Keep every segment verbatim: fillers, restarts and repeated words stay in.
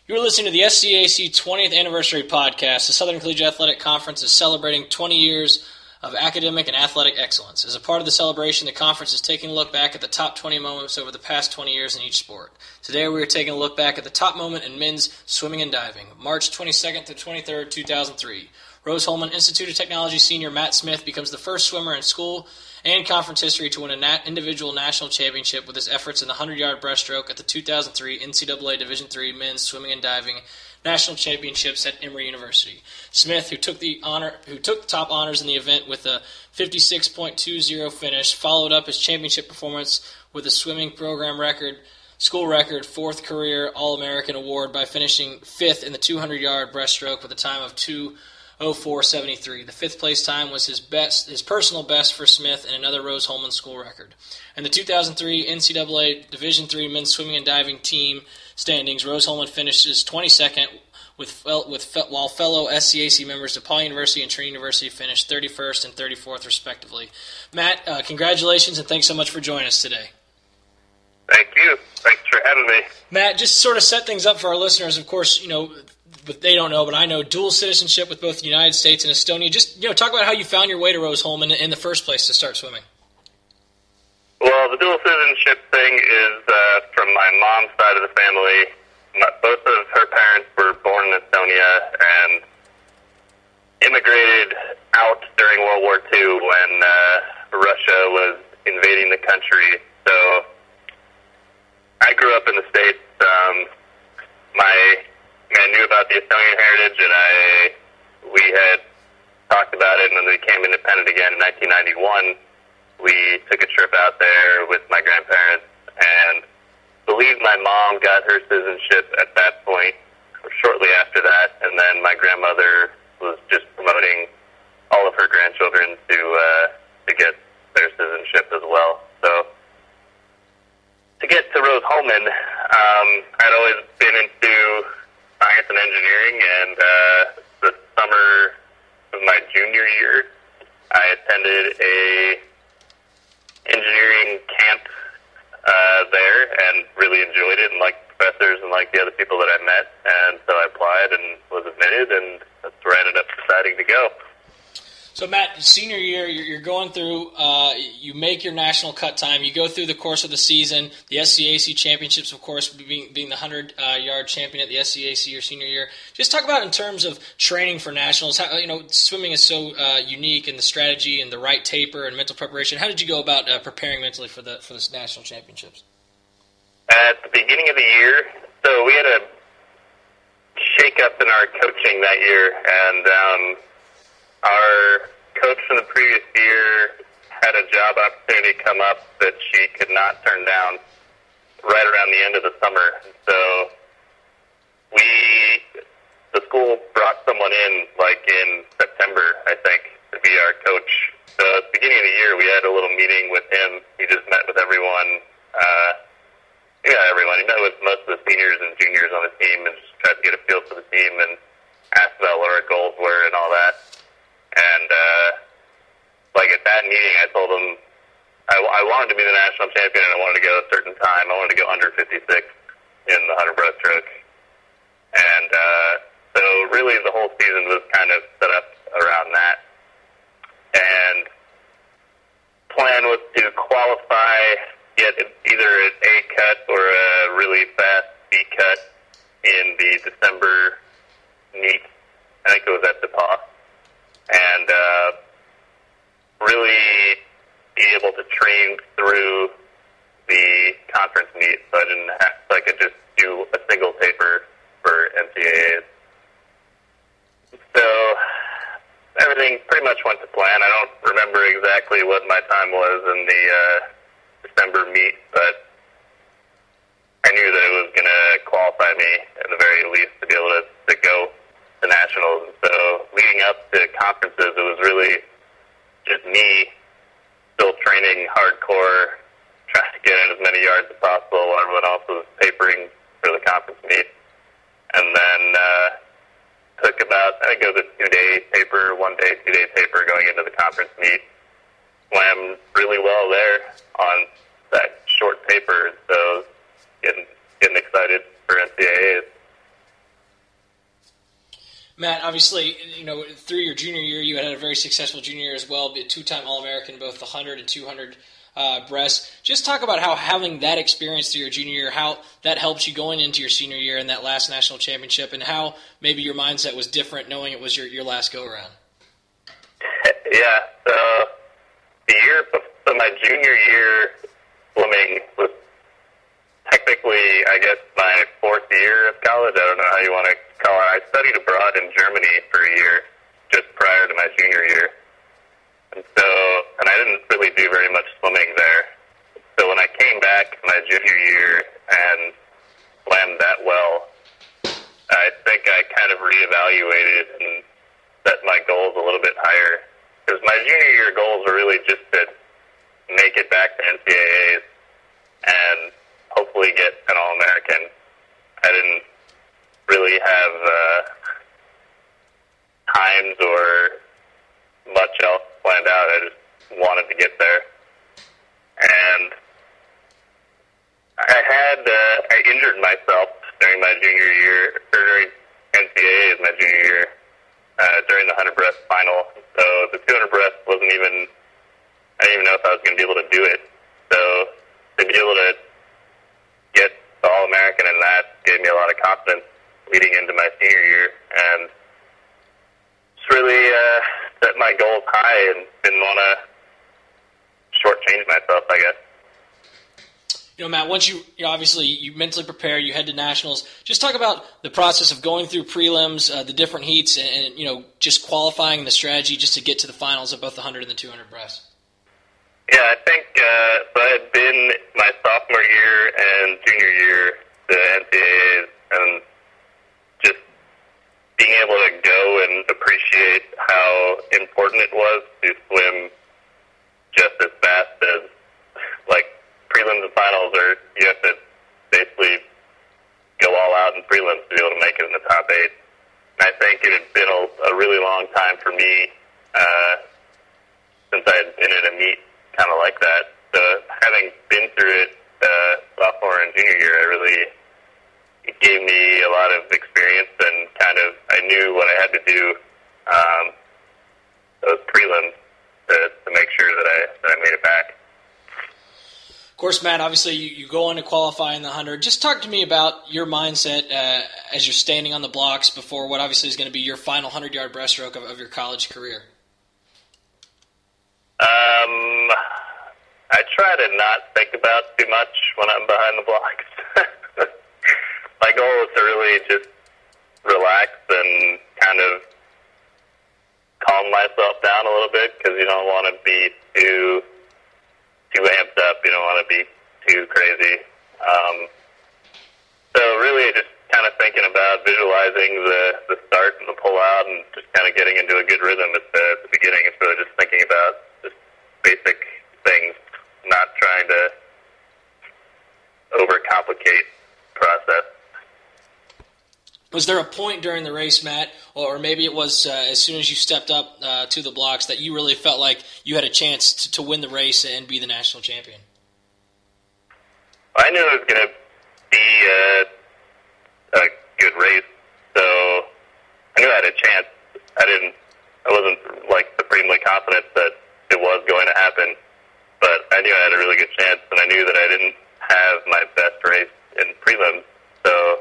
You're listening to the S C A C twentieth Anniversary Podcast. The Southern Collegiate Athletic Conference is celebrating twenty years of academic and athletic excellence. As a part of the celebration, the conference is taking a look back at the top twenty moments over the past twenty years in each sport. Today we are taking a look back at the top moment in men's swimming and diving, March twenty-second to twenty-third, two thousand three. Rose-Hulman Institute of Technology senior Matt Smith becomes the first swimmer in school and conference history to win an nat- individual national championship with his efforts in the hundred-yard breaststroke at the two thousand three N C double A Division three Men's Swimming and Diving National Championships at Emory University. Smith, who took the honor, who took the top honors in the event with a fifty-six point two oh finish, followed up his championship performance with a swimming program record, school record, fourth career All-American award by finishing fifth in the two hundred-yard breaststroke with a time of two oh four seventy-three. The fifth place time was his best, his personal best for Smith and another Rose-Hulman school record. In the two thousand three N C double A Division three Men's Swimming and Diving Team standings, Rose-Hulman finishes twenty-second, with, with while fellow S C A C members DePaul University and Trinity University finished thirty-first and thirty-fourth respectively. Matt, uh, congratulations and thanks so much for joining us today. Thank you. Thanks for having me. Matt, just to sort of set things up for our listeners, of course, you know, but they don't know, but I know dual citizenship with both the United States and Estonia. Just, you know, talk about how you found your way to Rose-Hulman in the first place to start swimming. Well, the dual citizenship thing is uh, from my mom's side of the family. My, both of her parents were born in Estonia and immigrated out during World War Two when uh, Russia was invading the country. So I grew up in the States. Um, my I knew about the Estonian heritage, and I we had talked about it, and then we became independent again in nineteen ninety-one. We took a trip out there with my grandparents, and believe my mom got her citizenship at that point, or shortly after that, and then my grandmother was just promoting all of her grandchildren to uh, to get their citizenship as well. So to get to Rose-Hulman, um, I'd always been into science and engineering, and uh, the summer of my junior year, I attended a engineering camp uh, there and really enjoyed it and liked the professors and liked the other people that I met, and so I applied and was admitted, and that's where I ended up deciding to go. So, Matt, senior year, you're going through, uh, you make your national cut time, you go through the course of the season, the S C A C championships, of course, being, being the hundred-yard champion at the S C A C your senior year. Just talk about in terms of training for nationals, how, you know, swimming is so uh, unique, and the strategy and the right taper and mental preparation. How did you go about uh, preparing mentally for the for the national championships? At the beginning of the year, so we had a shake-up in our coaching that year, and um, our coach from the previous year had a job opportunity come up that she could not turn down right around the end of the summer. So we, the school brought someone in like in September, I think, to be our coach. So at the beginning of the year, we had a little meeting with him. He just met with everyone. Uh, yeah, everyone. He met with most of the seniors and juniors on the team and just tried to get a feel for the team and asked about what our goals were and all that. And, uh, like at that meeting, I told him I, I wanted to be the national champion and I wanted to go a certain time. I wanted to go under fifty-six in the hundred breaststroke. And, uh, so really the whole season was kind of set up around that. And plan was to qualify, get either an A cut or a really fast B cut in the December meet. I think it was at DePaul. And uh, really be able to train through the conference meet, so I didn't have, so I could just do a single taper for N C A As. So everything pretty much went to plan. I don't remember exactly what my time was in the uh, December meet, but I knew that it was going to qualify me at the very least to be able to, to go to nationals. And so leading up to conferences, it was really just me still training hardcore, trying to get in as many yards as possible while everyone else was tapering for the conference meet. And then uh, took about, I think it was a two-day taper, one-day, two-day taper going into the conference meet. Swam really well there on that short taper, so getting, getting excited for N C A As. Matt, obviously, you know, through your junior year, you had a very successful junior year as well, be a two-time All-American, both the one hundred and two hundred uh, breast. Just talk about how having that experience through your junior year, how that helps you going into your senior year and that last national championship, and how maybe your mindset was different knowing it was your, your last go-around. Yeah, so the year, so my junior year swimming was technically, I guess, my fourth year of college. I don't know how you want to call it. I studied abroad in Germany for a year just prior to my junior year. And so, and I didn't really do very much swimming there. So when I came back my junior year and swam that well, I think I kind of reevaluated and set my goals a little bit higher. Because my junior year goals were really just to make it back to N C double A's and hopefully get an All-American. I didn't really have uh, times or much else planned out. I just wanted to get there. And I had, uh, I injured myself during my junior year, or during N C double A's my junior year, uh, during the one hundred breast final. So the two hundred breast wasn't even, I didn't even know if I was going to be able to do it. So to be able to get the All-American in that gave me a lot of confidence leading into my senior year, and just really uh, set my goals high and didn't want to shortchange myself, I guess. You know, Matt, once you, you know, obviously you mentally prepare, you head to nationals. Just talk about the process of going through prelims, uh, the different heats, and, and you know, just qualifying the strategy just to get to the finals of both the one hundred and the two hundred breast. Yeah, I think uh, so I had been my sophomore year and junior year to N C double A's, and just being able to go and appreciate how important it was to swim just as fast as, like, prelims and finals are, you have to basically go all out in prelims to be able to make it in the top eight. And I think it had been a, a really long time for me uh, since I had been in a meet kind of like that. So having been through it uh, sophomore and junior year, I really, it gave me a lot of experience and kind of, I knew what I had to do um, those prelims to, to make sure that I, that I made it back. Of course, Matt, obviously you, you go on to qualify in the one hundred. Just talk to me about your mindset uh, as you're standing on the blocks before what obviously is going to be your final one hundred-yard breaststroke of, of your college career. Um, I try to not think about too much when I'm behind the blocks. My goal is to really just relax and kind of calm myself down a little bit, because you don't want to be too too amped up. You don't want to be too crazy. Um, so really just kind of thinking about visualizing the, the start and the pull out and just kind of getting into a good rhythm at the, at the beginning, instead of just thinking about just basic things, not trying to overcomplicate the process. Was there a point during the race, Matt, or maybe it was uh, as soon as you stepped up uh, to the blocks, that you really felt like you had a chance to, to win the race and be the national champion? I knew it was going to be a, a good race, so I knew I had a chance. I didn't, I wasn't like supremely confident that it was going to happen, but I knew I had a really good chance, and I knew that I didn't have my best race in prelims, so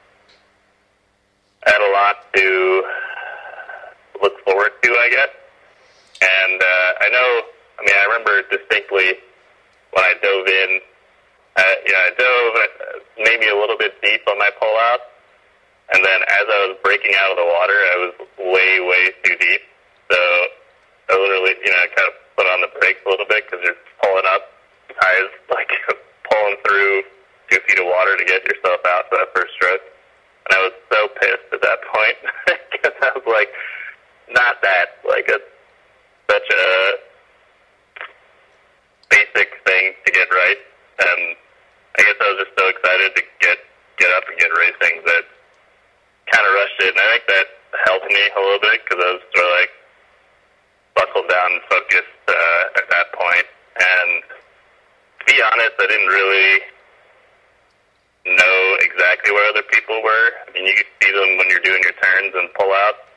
I had a lot to look forward to, I guess. And uh, I know, I mean, I remember distinctly when I dove in, uh, you know, I dove maybe a little bit deep on my pull-out, and then as I was breaking out of the water, I was way, way too deep. So I literally, you know, kind of put on the brakes a little bit, because you're pulling up as high as, like, pulling through two feet of water to get yourself out for that first stroke. And I was so pissed at that point, because I was like, not that, like, a, such a basic thing to get right. And I guess I was just so excited to get, get up and get racing that kind of rushed it. And I think that helped me a little bit, because I was sort of like buckled down and focused uh, at that point. And to be honest, I didn't really know exactly where other people were. I mean, you could see them when you're doing your turns and pull out,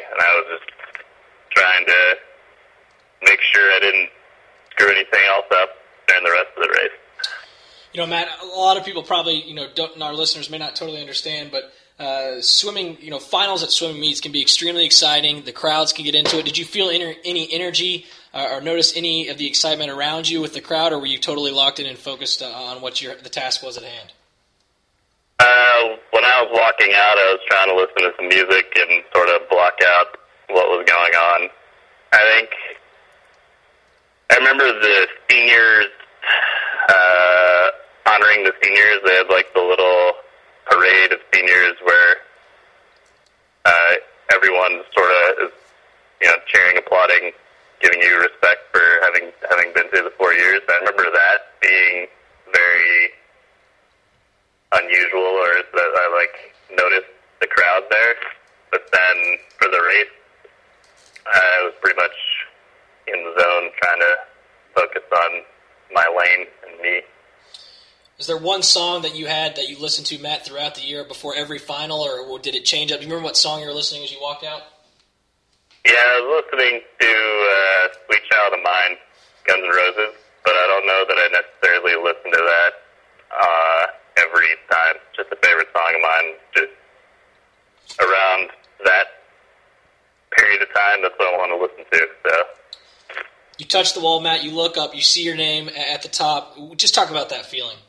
and I was just trying to make sure I didn't screw anything else up during the rest of the race. You know, Matt, a lot of people probably, you know, don't, and our listeners may not totally understand, but uh, swimming, you know, finals at swimming meets can be extremely exciting. The crowds can get into it. Did you feel inter- any energy uh, or notice any of the excitement around you with the crowd, or were you totally locked in and focused uh, on what your the task was at hand? Uh, when I was walking out, I was trying to listen to some music and sort of block out what was going on. I think I remember the seniors, uh, honoring the seniors. They had like the little parade of seniors where uh, everyone sort of is, you know, cheering, applauding, giving you respect for having having been through the four years. I remember that being very unusual, or that I like noticed the crowd there. But then for the race, I was pretty much in the zone, trying to focus on my lane and me. Is there one song that you had that you listened to, Matt, throughout the year before every final, or did it change up? Do you remember what song you were listening as you walked out? Yeah, I was listening to uh, Sweet Child of Mine, Guns N' Roses, but I don't know that I necessarily listened to that uh, every time. It's just a favorite song of mine. Just around that period of time, that's what I want to listen to. So. You touch the wall, Matt, you look up, you see your name at the top. Just talk about that feeling.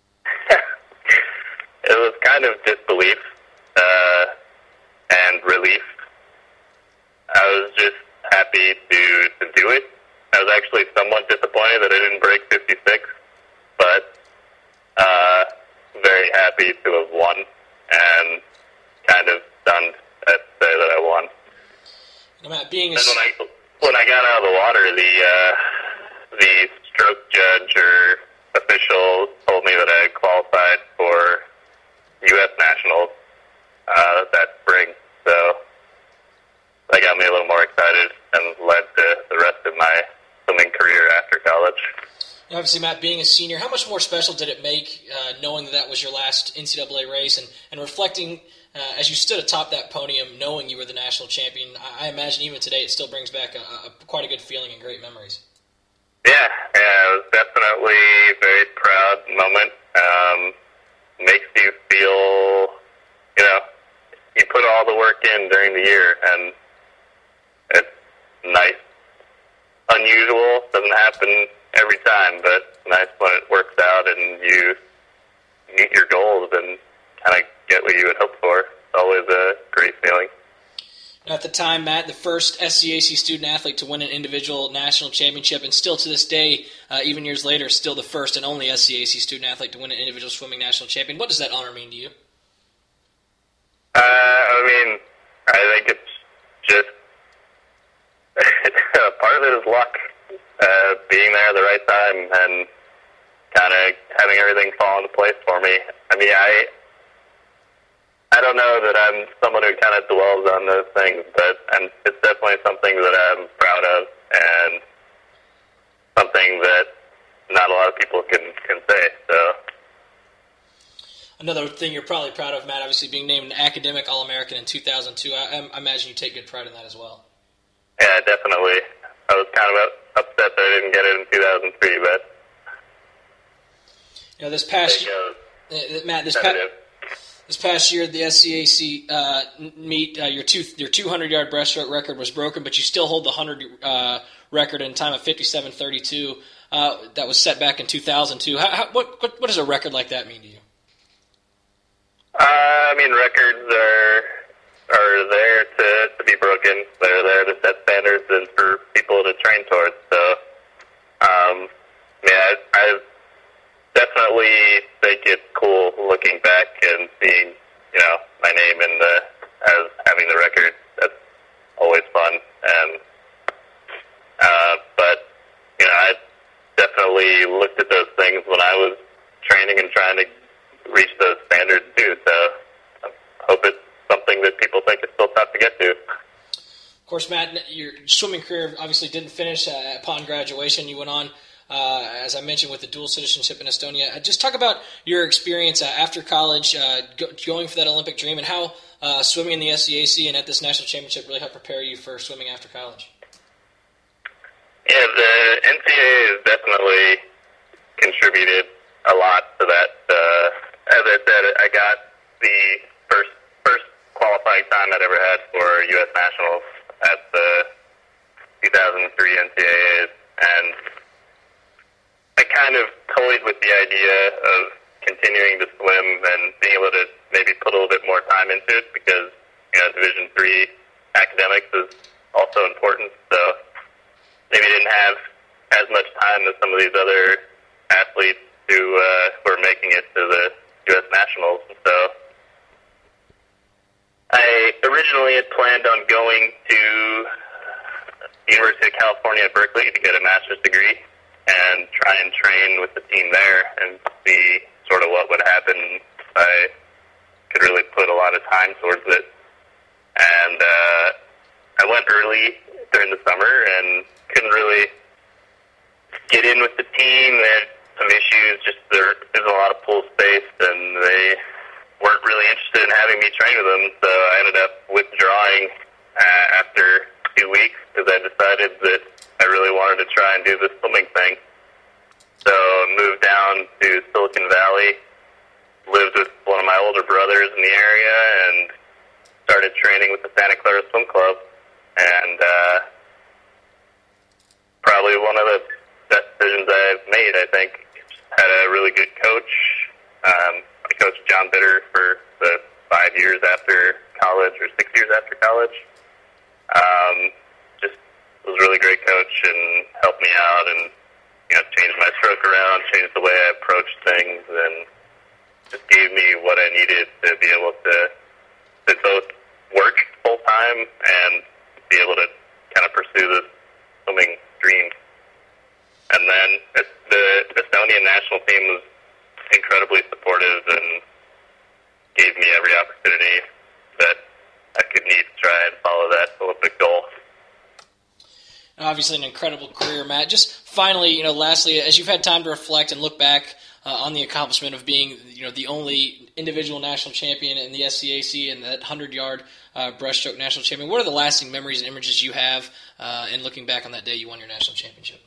It was kind of disbelief uh, and relief. I was just happy to, to do it. I was actually somewhat disappointed that I didn't break fifty-six, but uh, very happy to have won and kind of stunned at say that I won. No, Matt, being a... And when I when I got out of the water, the uh, the stroke judge or official told me that I had qualified for U S Nationals uh, that spring, so that got me a little more excited and led to the rest of my swimming career after college. Obviously, Matt, being a senior, how much more special did it make uh, knowing that that was your last N C double A race and, and reflecting uh, as you stood atop that podium, knowing you were the national champion? I, I imagine even today it still brings back a, a, quite a good feeling and great memories. Yeah, yeah, it was definitely a very proud moment. Um, makes you feel, you know, you put all the work in during the year, and it's nice. Unusual, doesn't happen every time, but nice when it works out and you meet your goals and kind of get what you would hope for. It's always a great feeling. At the time, Matt, the first S C A C student-athlete to win an individual national championship, and still to this day, uh, even years later, still the first and only S C A C student-athlete to win an individual swimming national champion. What does that honor mean to you? Uh, I mean, I think it's just part of it is luck, uh, being there at the right time and kind of having everything fall into place for me. I mean, I I don't know that I'm someone who kind of dwells on those things, but and it's definitely something that I'm proud of and something that not a lot of people can, can say. So. Another thing you're probably proud of, Matt, obviously being named an academic All-American in two thousand two. I, I imagine you take good pride in that as well. Yeah, definitely. I was kind of upset that I didn't get it in two thousand three, but you know, this past year, uh, Matt, this past this past year, the S C A C uh, meet, uh, your two your two hundred yard breaststroke record was broken, but you still hold the one hundred uh, record in time of fifty-seven thirty-two. Uh, that was set back in two thousand two. How, how, what, what what does a record like that mean to you? Uh, I mean, records are are there to, to be broken. They're there to set standards and for people to train towards. So, um, yeah, I, I definitely think it's cool looking back and seeing, you know, my name in the as having the record. That's always fun. And uh, but you know, I definitely looked at those things when I was training and trying to reach those standards too. So I hope it's something that people think is still tough to get to. Of course, Matt, your swimming career obviously didn't finish uh, upon graduation. You went on, uh, as I mentioned, with the dual citizenship in Estonia. Uh, just talk about your experience uh, after college, uh, go, going for that Olympic dream, and how uh, swimming in the S C A C and at this national championship really help prepare you for swimming after college? Yeah, the N C A A has definitely contributed a lot to that. Uh, as I said, I got the first first qualifying time I'd ever had for U S Nationals at the two thousand three N C A As, and I kind of toyed with the idea of continuing to swim and being able to maybe put a little bit more time into it because, you know, Division three academics is also important, so maybe didn't have as much time as some of these other athletes who, uh, who are making it to the U S Nationals. And so I originally had planned on going to the University of California at Berkeley to get a master's degree and try and train with the team there and see sort of what would happen if I could really put a lot of time towards it. And uh, I went early during the summer and couldn't really get in with the team. They had some issues, just there, there's a lot of pool space, and they weren't really interested in having me train with them, so I ended up withdrawing uh, after two weeks because I decided that I really wanted to try and do this swimming thing. So I moved down to Silicon Valley, lived with one of my older brothers in the area, and started training with the Santa Clara Swim Club. And uh, probably one of the best decisions I've made, I think. Had a really good coach. Um, I coached John Bitter for the five years after college, or six years after college. Um, just was a really great coach and helped me out and, you know, changed my stroke around, changed the way I approached things, and just gave me what I needed to be able to, to both work full-time and be able to kind of pursue this swimming dream. And then the Estonian national team was incredibly supportive and gave me every opportunity that I could need to try and follow that Olympic goal. Obviously an incredible career, Matt. Just finally, you know, lastly, as you've had time to reflect and look back uh, on the accomplishment of being, you know, the only individual national champion in the S C A C and that hundred-yard uh, breaststroke national champion, what are the lasting memories and images you have uh, in looking back on that day you won your national championship?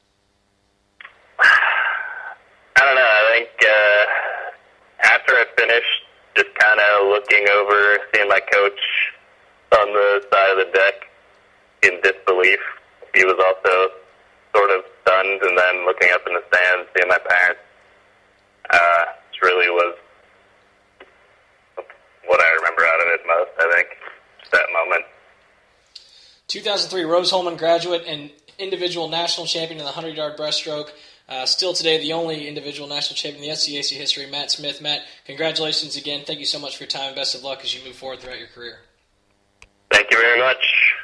I don't know. I think uh, after I finished, just kind of looking over, seeing my coach on the side of the deck in disbelief. He was also sort of stunned, and then looking up in the stands, seeing my parents. Uh, it really was what I remember out of it most, I think, just that moment. two thousand three Rose-Hulman graduate and individual national champion in the hundred-yard breaststroke. Uh, still today, the only individual national champion in the S C A C history, Matt Smith. Matt, congratulations again. Thank you so much for your time, and best of luck as you move forward throughout your career. Thank you very much.